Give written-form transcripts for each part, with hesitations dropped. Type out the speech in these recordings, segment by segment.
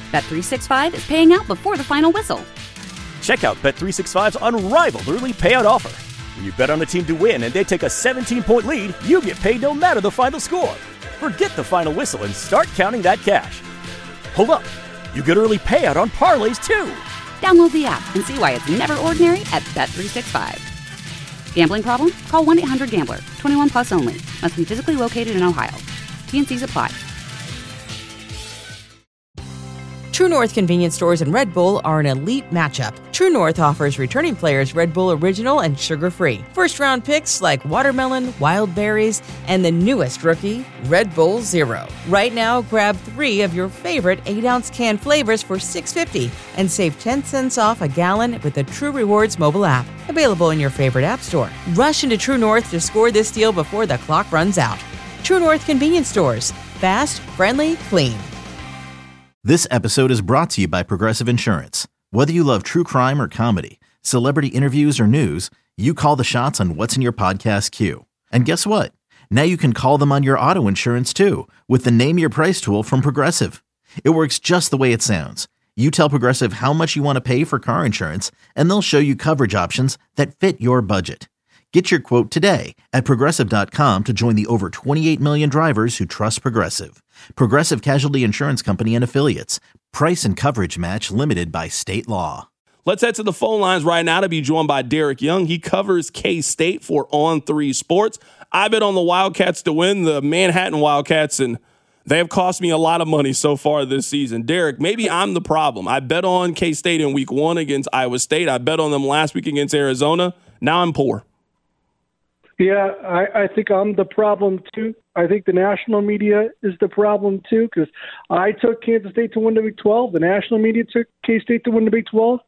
Bet365 is paying out before the final whistle. Check out Bet365's unrivaled early payout offer. When you bet on a team to win and they take a 17-point lead, you get paid no matter the final score. Forget the final whistle and start counting that cash. Hold up. You get early payout on parlays, too. Download the app and see why it's never ordinary at Bet365. Gambling problem? Call 1-800-GAMBLER. 21 plus only. Must be physically located in Ohio. T&Cs apply. True North convenience stores and Red Bull are an elite matchup. True North offers returning players Red Bull Original and sugar-free. First-round picks like watermelon, wild berries, and the newest rookie, Red Bull Zero. Right now, grab 3 of your favorite 8-ounce can flavors for $6.50 and save 10 cents off a gallon with the True Rewards mobile app. Available in your favorite app store. Rush into True North to score this deal before the clock runs out. True North convenience stores. Fast, friendly, clean. This episode is brought to you by Progressive Insurance. Whether you love true crime or comedy, celebrity interviews or news, you call the shots on what's in your podcast queue. And guess what? Now you can call them on your auto insurance too with the Name Your Price tool from Progressive. It works just the way it sounds. You tell Progressive how much you want to pay for car insurance, and they'll show you coverage options that fit your budget. Get your quote today at Progressive.com to join the over 28 million drivers who trust Progressive. Progressive Casualty Insurance Company and Affiliates. Price and coverage match limited by state law. Let's head to the phone lines right now to be joined by Derek Young. He covers K-State for On3 Sports. I bet on the Wildcats to win, the Manhattan Wildcats, and they have cost me a lot of money so far this season. Derek, maybe I'm the problem. I bet on K-State in week 1 against Iowa State. I bet on them last week against Arizona. Now I'm poor. Yeah, I think I'm the problem, too. I think the national media is the problem, too, because I took Kansas State to win the Big 12. The national media took K-State to win the Big 12.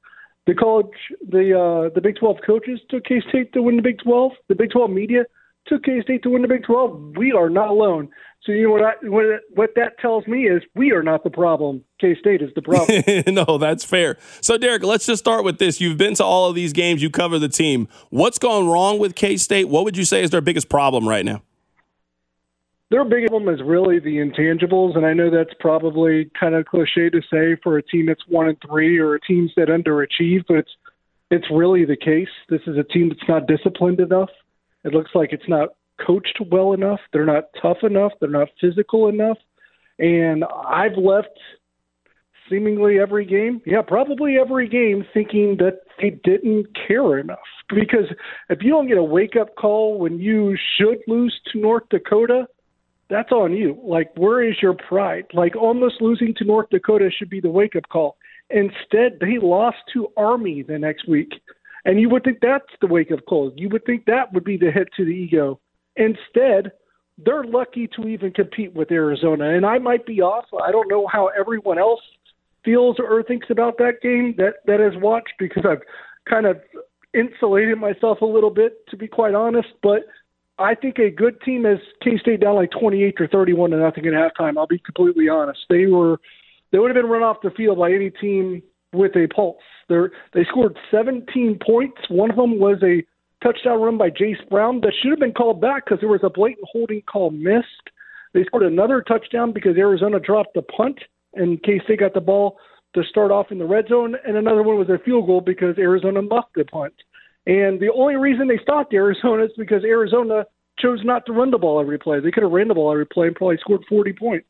The Big 12 coaches took K-State to win the Big 12. The Big 12 media took K-State to win the Big 12. We are not alone. So you know what that tells me is we are not the problem. K-State is the problem. No, that's fair. So, Derek, let's just start with this. You've been to all of these games. You cover the team. What's gone wrong with K-State? What would you say is their biggest problem right now? Their biggest problem is really the intangibles, and I know that's probably kind of cliche to say for a team that's 1-3 or teams that underachieve, but it's really the case. This is a team that's not disciplined enough. It looks like it's not coached well enough. They're not tough enough. They're not physical enough. And I've left seemingly every game, probably every game, thinking that they didn't care enough. Because if you don't get a wake-up call when you should lose to North Dakota, that's on you. Like, where is your pride? Like, almost losing to North Dakota should be the wake-up call. Instead, they lost to Army the next week. And you would think that's the wake-up call. You would think that would be the hit to the ego. Instead, they're lucky to even compete with Arizona. And I might be off. I don't know how everyone else feels or thinks about that game that has watched, because I've kind of insulated myself a little bit, to be quite honest. But I think a good team is K-State down like 28 or 31 to nothing at halftime. I'll be completely honest. They would have been run off the field by any team with a pulse. They scored 17 points. One of them was a touchdown run by Jace Brown that should have been called back because there was a blatant holding call missed. They scored another touchdown because Arizona dropped the punt, and K-State got the ball to start off in the red zone, and another one was a field goal because Arizona muffed the punt. And the only reason they stopped Arizona is because Arizona chose not to run the ball every play. They could have ran the ball every play and probably scored 40 points.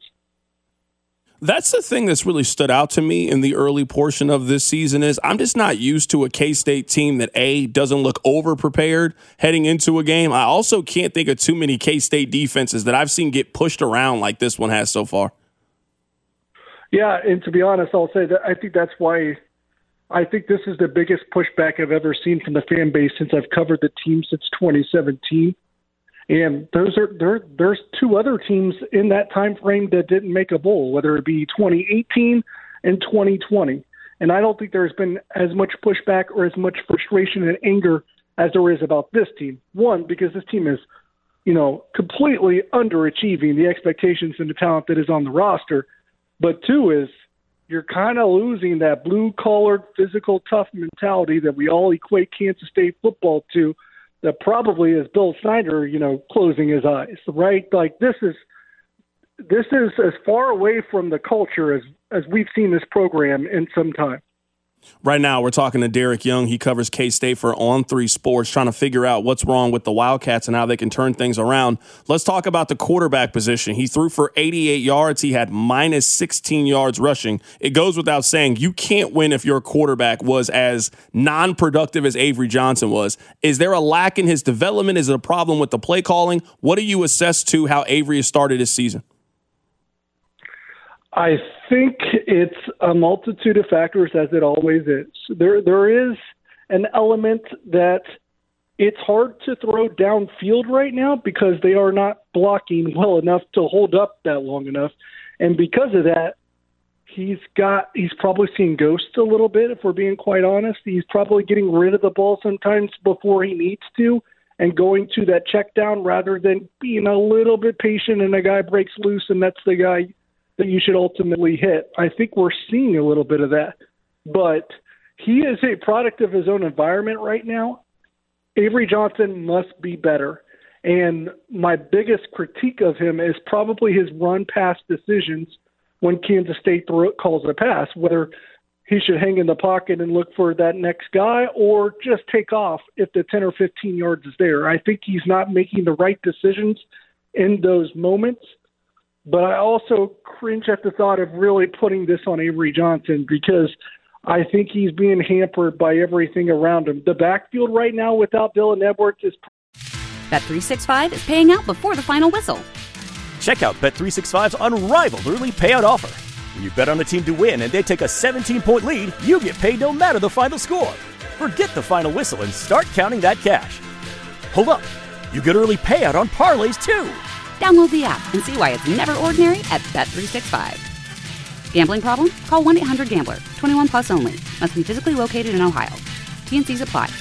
That's the thing that's really stood out to me in the early portion of this season is I'm just not used to a K-State team that, A, doesn't look over-prepared heading into a game. I also can't think of too many K-State defenses that I've seen get pushed around like this one has so far. Yeah, and to be honest, I'll say that I think that's why I think this is the biggest pushback I've ever seen from the fan base since I've covered the team since 2017. And there's 2 other teams in that time frame that didn't make a bowl, whether it be 2018 and 2020. And I don't think there's been as much pushback or as much frustration and anger as there is about this team. One, because this team is, completely underachieving the expectations and the talent that is on the roster. But 2 is you're kind of losing that blue-collared, physical, tough mentality that we all equate Kansas State football to. That probably is Bill Snyder, closing his eyes, right? Like this is this is as far away from the culture as we've seen this program in some time. Right now, we're talking to Derek Young. He covers K-State for On3 Sports, trying to figure out what's wrong with the Wildcats and how they can turn things around. Let's talk about the quarterback position. He threw for 88 yards. He had minus 16 yards rushing. It goes without saying, you can't win if your quarterback was as non-productive as Avery Johnson was. Is there a lack in his development? Is it a problem with the play calling? What do you assess to how Avery has started his season? I think it's a multitude of factors, as it always is. There is an element that it's hard to throw downfield right now because they are not blocking well enough to hold up that long enough. And because of that, he's probably seeing ghosts a little bit, if we're being quite honest. He's probably getting rid of the ball sometimes before he needs to and going to that check down rather than being a little bit patient and a guy breaks loose and that's the guy that you should ultimately hit. I think we're seeing a little bit of that, but he is a product of his own environment right now. Avery Johnson must be better. And my biggest critique of him is probably his run-pass decisions when Kansas State calls a pass, whether he should hang in the pocket and look for that next guy or just take off if the 10 or 15 yards is there. I think he's not making the right decisions in those moments. But I also cringe at the thought of really putting this on Avery Johnson because I think he's being hampered by everything around him. The backfield right now without Dylan Edwards is... Bet365 is paying out before the final whistle. Check out Bet365's unrivaled early payout offer. When you bet on a team to win and they take a 17-point lead, you get paid no matter the final score. Forget the final whistle and start counting that cash. Hold up. You get early payout on parlays, too. Download the app and see why it's never ordinary at Bet365. Gambling problem? Call 1-800-GAMBLER. 21 plus only. Must be physically located in Ohio. T&Cs apply.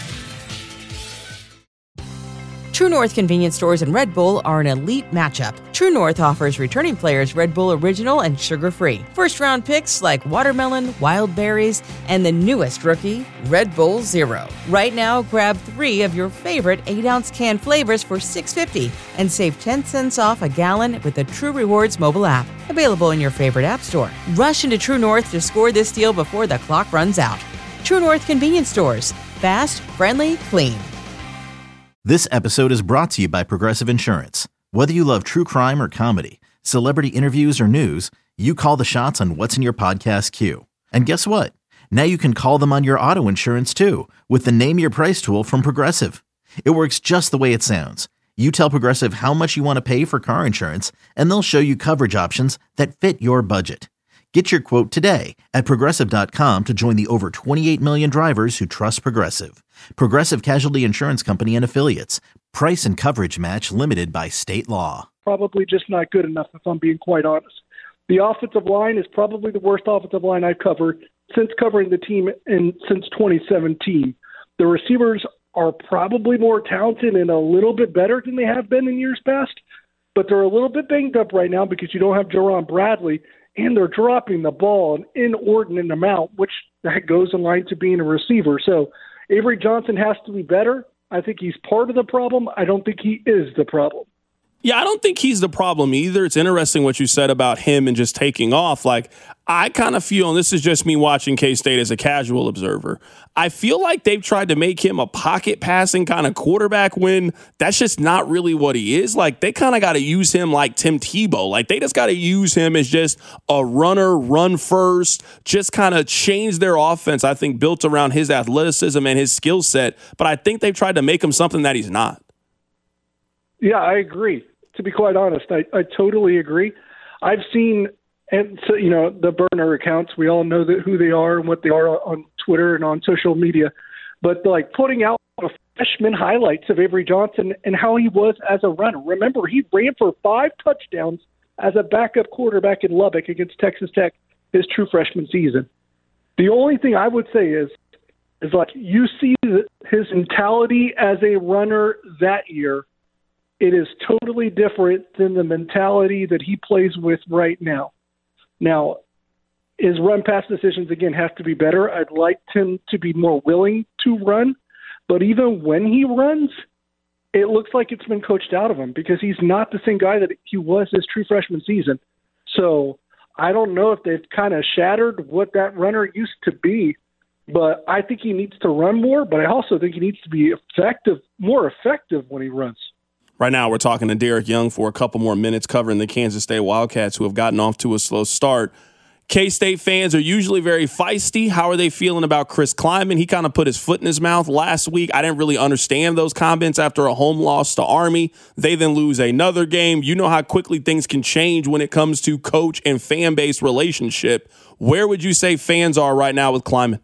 True North convenience stores and Red Bull are an elite matchup. True North offers returning players Red Bull Original and sugar-free. First-round picks like watermelon, wild berries, and the newest rookie, Red Bull Zero. Right now, grab 3 of your favorite 8-ounce can flavors for $6.50 and save 10 cents off a gallon with the True Rewards mobile app. Available in your favorite app store. Rush into True North to score this deal before the clock runs out. True North convenience stores. Fast, friendly, clean. This episode is brought to you by Progressive Insurance. Whether you love true crime or comedy, celebrity interviews or news, you call the shots on what's in your podcast queue. And guess what? Now you can call them on your auto insurance too with the Name Your Price tool from Progressive. It works just the way it sounds. You tell Progressive how much you want to pay for car insurance, and they'll show you coverage options that fit your budget. Get your quote today at Progressive.com to join the over 28 million drivers who trust Progressive. Progressive Casualty Insurance Company and Affiliates. Price and coverage match limited by state law. Probably just not good enough, if I'm being quite honest. The offensive line is probably the worst offensive line I've covered since covering the team since 2017. The receivers are probably more talented and a little bit better than they have been in years past, but they're a little bit banged up right now because you don't have Jerron Bradley, and they're dropping the ball an inordinate amount, which that goes in line to being a receiver. So Avery Johnson has to be better. I think he's part of the problem. I don't think he is the problem. Yeah, I don't think he's the problem either. It's interesting what you said about him and just taking off. Like, I kind of feel, and this is just me watching K-State as a casual observer, I feel like they've tried to make him a pocket passing kind of quarterback when that's just not really what he is. Like, they kind of got to use him like Tim Tebow. Like, they just got to use him as just a runner, run first, just kind of change their offense, I think, built around his athleticism and his skill set. But I think they've tried to make him something that he's not. Yeah, I agree. To be quite honest, I totally agree. I've seen, and so, you know, the burner accounts. We all know who they are and what they are on Twitter and on social media. But like putting out freshman highlights of Avery Johnson and how he was as a runner. Remember, he ran for 5 touchdowns as a backup quarterback in Lubbock against Texas Tech his true freshman season. The only thing I would say is like you see his mentality as a runner that year. It is totally different than the mentality that he plays with right now. Now, his run-pass decisions, again, have to be better. I'd like him to be more willing to run. But even when he runs, it looks like it's been coached out of him because he's not the same guy that he was his true freshman season. So I don't know if they've kind of shattered what that runner used to be, but I think he needs to run more, but I also think he needs to be more effective when he runs. Right now, we're talking to Derek Young for a couple more minutes covering the Kansas State Wildcats, who have gotten off to a slow start. K-State fans are usually very feisty. How are they feeling about Chris Klieman? He kind of put his foot in his mouth last week. I didn't really understand those comments after a home loss to Army. They then lose another game. You know how quickly things can change when it comes to coach and fan base relationship. Where would you say fans are right now with Klieman?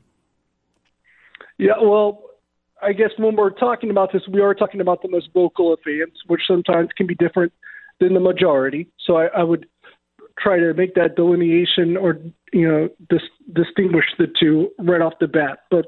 Yeah, well, I guess when we're talking about this, we are talking about the most vocal of fans, which sometimes can be different than the majority. So I would try to make that delineation or, distinguish the two right off the bat. But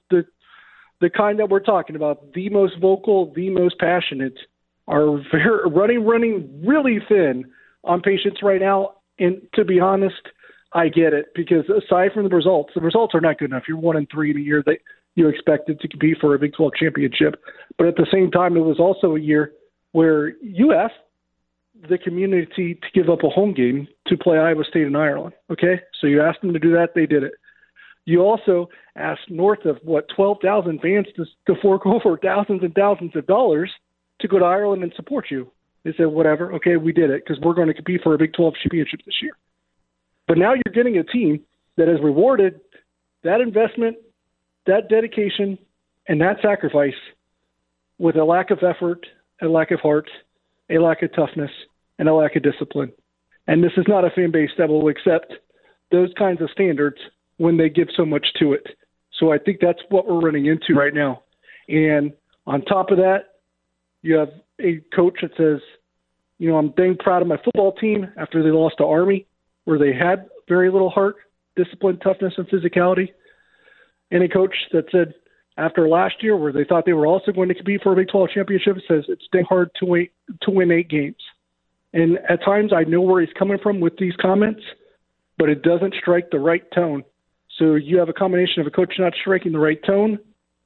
the kind that we're talking about, the most vocal, the most passionate, are running really thin on patience right now. And to be honest, I get it, because aside from the results are not good enough. You're 1-3 in a year that you expected to compete for a Big 12 championship. But at the same time, it was also a year where you asked the community to give up a home game to play Iowa State in Ireland. Okay? So you asked them to do that. They did it. You also asked north of 12,000 fans to fork over thousands and thousands of dollars to go to Ireland and support you. They said, whatever. Okay, we did it because we're going to compete for a Big 12 championship this year. But now you're getting a team that has rewarded that investment, that dedication, and that sacrifice with a lack of effort, a lack of heart, a lack of toughness, and a lack of discipline. And this is not a fan base that will accept those kinds of standards when they give so much to it. So I think that's what we're running into right now. And on top of that, you have a coach that says, I'm dang proud of my football team after they lost to Army, where they had very little heart, discipline, toughness, and physicality. And a coach that said after last year, where they thought they were also going to compete for a Big 12 championship, says it's dang hard to win 8 games. And at times I know where he's coming from with these comments, but it doesn't strike the right tone. So you have a combination of a coach not striking the right tone,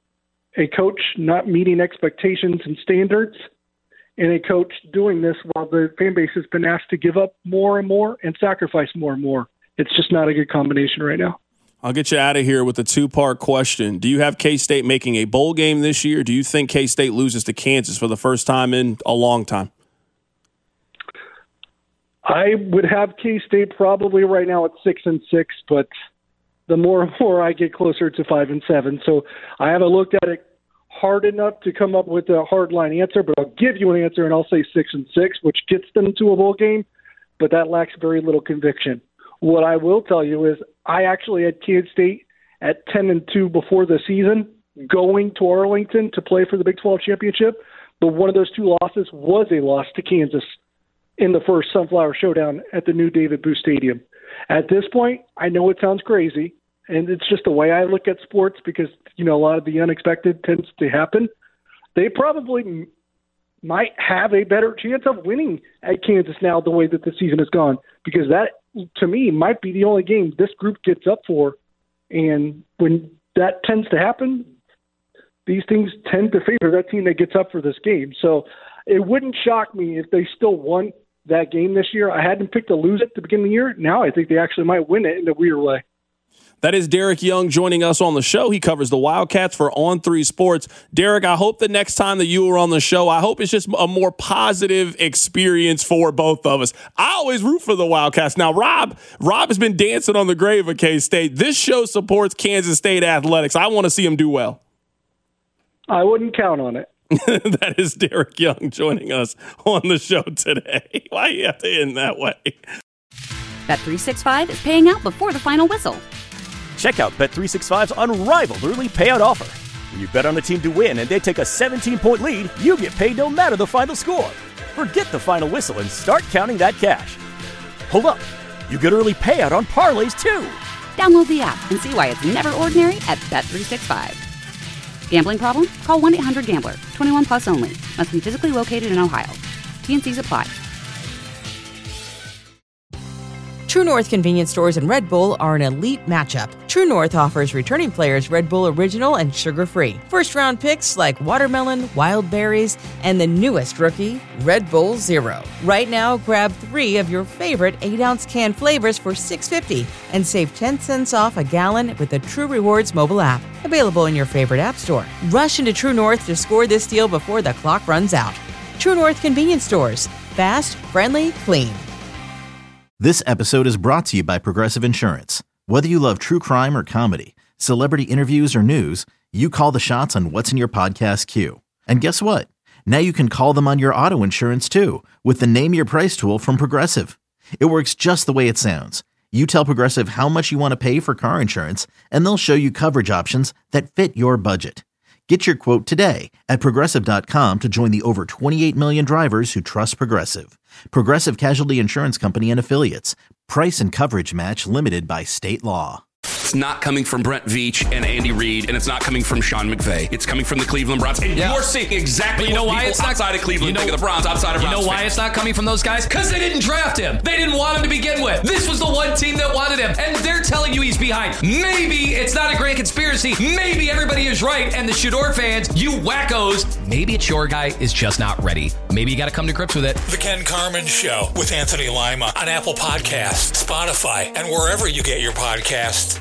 a coach not meeting expectations and standards, and a coach doing this while the fan base has been asked to give up more and more and sacrifice more and more. It's just not a good combination right now. I'll get you out of here with a 2-part question. Do you have K-State making a bowl game this year? Do you think K-State loses to Kansas for the first time in a long time? I would have K-State probably right now at 6-6, but the more and more I get closer to 5-7. So I haven't looked at it hard enough to come up with a hard line answer, but I'll give you an answer and I'll say 6-6, which gets them to a bowl game, but that lacks very little conviction. What I will tell you is I actually had Kansas State at 10-2 before the season, going to Arlington to play for the Big 12 championship. But one of those 2 losses was a loss to Kansas in the first Sunflower Showdown at the new David Booth Stadium. At this point, I know it sounds crazy, and it's just the way I look at sports because, a lot of the unexpected tends to happen. They probably might have a better chance of winning at Kansas now the way that the season has gone, because that, to me, might be the only game this group gets up for. And when that tends to happen, these things tend to favor that team that gets up for this game. So it wouldn't shock me if they still won that game this year. I hadn't picked to lose it at the beginning of the year. Now I think they actually might win it in a weird way. That is Derek Young joining us on the show. He covers the Wildcats for On3 Sports. Derek, I hope the next time that you are on the show, I hope it's just a more positive experience for both of us. I always root for the Wildcats. Now, Rob has been dancing on the grave of K-State. This show supports Kansas State athletics. I want to see them do well. I wouldn't count on it. That is Derek Young joining us on the show today. Why do you have to end that way? Bet365 is paying out before the final whistle. Check out Bet365's unrivaled early payout offer. When you bet on a team to win and they take a 17-point lead, you get paid no matter the final score. Forget the final whistle and start counting that cash. Hold up. You get early payout on parlays, too. Download the app and see why it's never ordinary at Bet365. Gambling problem? Call 1-800-GAMBLER. 21 plus only. Must be physically located in Ohio. T&Cs apply. True North convenience stores and Red Bull are an elite matchup. True North offers returning players Red Bull Original and sugar-free. First-round picks like watermelon, wild berries, and the newest rookie, Red Bull Zero. Right now, grab 3 of your favorite 8-ounce can flavors for $6.50 and save 10 cents off a gallon with the True Rewards mobile app. Available in your favorite app store. Rush into True North to score this deal before the clock runs out. True North convenience stores. Fast, friendly, clean. This episode is brought to you by Progressive Insurance. Whether you love true crime or comedy, celebrity interviews or news, you call the shots on what's in your podcast queue. And guess what? Now you can call them on your auto insurance too with the Name Your Price tool from Progressive. It works just the way it sounds. You tell Progressive how much you want to pay for car insurance, and they'll show you coverage options that fit your budget. Get your quote today at Progressive.com to join the over 28 million drivers who trust Progressive. Progressive Casualty Insurance Company and Affiliates. Price and coverage match limited by state law. It's not coming from Brent Veach and Andy Reid, and it's not coming from Sean McVay. It's coming from the Cleveland Browns. And you're seeing exactly what people outside of Cleveland think of the Browns, outside of Browns. You know why it's not coming from those guys? Because they didn't draft him. They didn't want him to begin with. This was the one team that wanted him, and they're telling you he's behind. Maybe it's not a grand conspiracy. Maybe everybody is right, and the Shador fans, you wackos, maybe it's your guy is just not ready. Maybe you got to come to grips with it. The Ken Carman Show with Anthony Lima on Apple Podcasts, Spotify, and wherever you get your podcasts.